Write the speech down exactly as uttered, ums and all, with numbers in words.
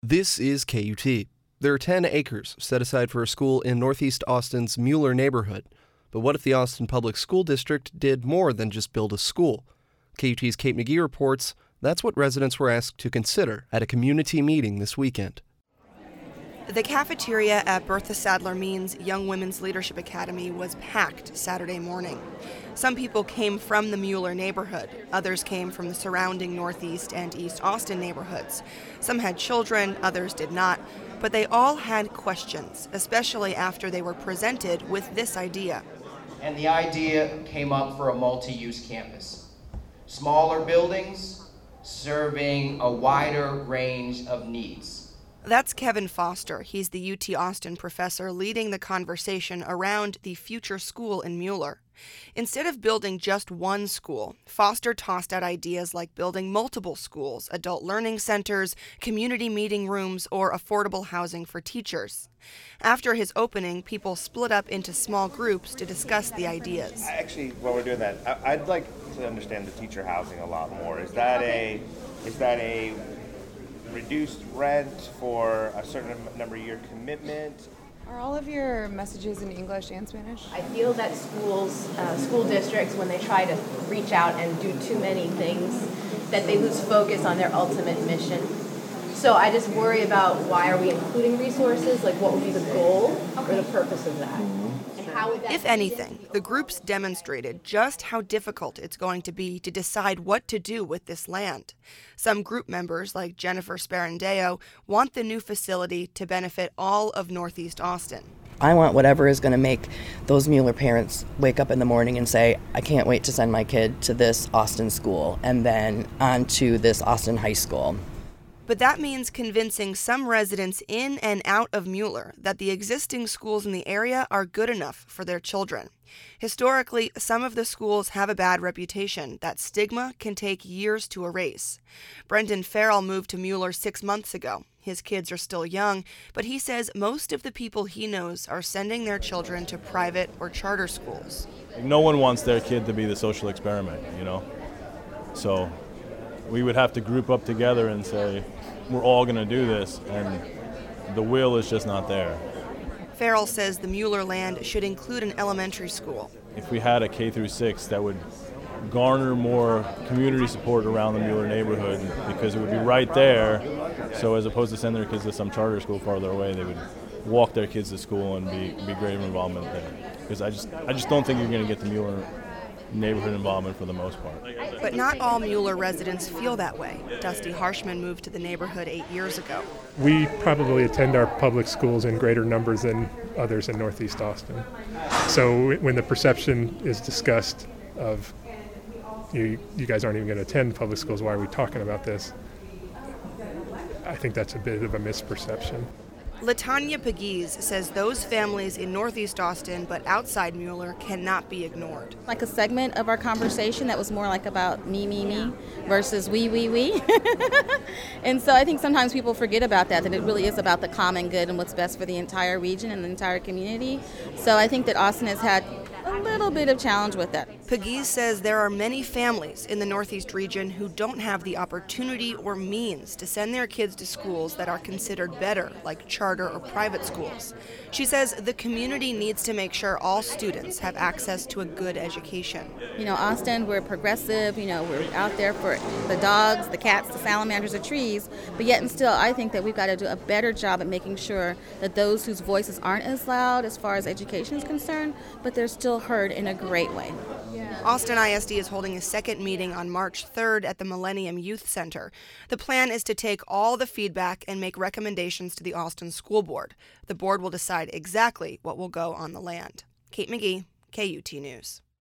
This is K U T. There are ten acres set aside for a school in northeast Austin's Mueller neighborhood. But what if the Austin Public School District did more than just build a school? K U T's Kate McGee reports that's what residents were asked to consider at a community meeting this weekend. The cafeteria at Bertha Sadler Means Young Women's Leadership Academy was packed Saturday morning. Some people came from the Mueller neighborhood. Others came from the surrounding Northeast and East Austin neighborhoods. Some had children, others did not. But they all had questions, especially after they were presented with this idea. And the idea came up for a multi-use campus. Smaller buildings serving a wider range of needs. That's Kevin Foster. He's the U T Austin professor leading the conversation around the future school in Mueller. Instead of building just one school, Foster tossed out ideas like building multiple schools, adult learning centers, community meeting rooms, or affordable housing for teachers. After his opening, people split up into small groups to discuss the ideas. Actually, while we're doing that, I'd like to understand the teacher housing a lot more. Is that a, is that a reduced rent for a certain number of year commitment? Are all of your messages in English and Spanish? I feel that schools, uh, school districts, when they try to reach out and do too many things, that they lose focus on their ultimate mission. So I just worry about why are we including resources? Like, what would be the goal or the purpose of that? And how would that If anything, the groups demonstrated just how difficult it's going to be to decide what to do with this land. Some group members, like Jennifer Sparandeo, want the new facility to benefit all of Northeast Austin. I want whatever is going to make those Mueller parents wake up in the morning and say, I can't wait to send my kid to this Austin school and then on to this Austin high school. But that means convincing some residents in and out of Mueller that the existing schools in the area are good enough for their children. Historically, some of the schools have a bad reputation that stigma can take years to erase. Brendan Farrell moved to Mueller six months ago. His kids are still young, but he says most of the people he knows are sending their children to private or charter schools. No one wants their kid to be the social experiment, you know? So we would have to group up together and say, we're all going to do this, and the will is just not there. Farrell says the Mueller land should include an elementary school. If we had a K through six, that would garner more community support around the Mueller neighborhood because it would be right there. So as opposed to sending their kids to some charter school farther away, they would walk their kids to school and be, be greater involvement there. Because I just, I just don't think you're going to get the Mueller neighborhood involvement for the most part. But not all Mueller residents feel that way. Dusty Harshman moved to the neighborhood eight years ago. We probably attend our public schools in greater numbers than others in Northeast Austin. So when the perception is discussed of you, you guys aren't even going to attend public schools, why are we talking about this? I think that's a bit of a misperception. LaTanya Pegues says those families in Northeast Austin but outside Mueller cannot be ignored. Like a segment of our conversation that was more like about me, me, me versus we, we, we. And so I think sometimes people forget about that, that it really is about the common good and what's best for the entire region and the entire community. So I think that Austin has had a little bit of challenge with that. Pegues says there are many families in the Northeast region who don't have the opportunity or means to send their kids to schools that are considered better, like charter or private schools. She says the community needs to make sure all students have access to a good education. You know, Austin, we're progressive, you know, we're out there for the dogs, the cats, the salamanders, the trees, but yet and still I think that we've got to do a better job at making sure that those whose voices aren't as loud as far as education is concerned, but they're still heard in a great way. Austin I S D is holding a second meeting on March third at the Millennium Youth Center. The plan is to take all the feedback and make recommendations to the Austin School Board. The board will decide exactly what will go on the land. Kate McGee, K U T News.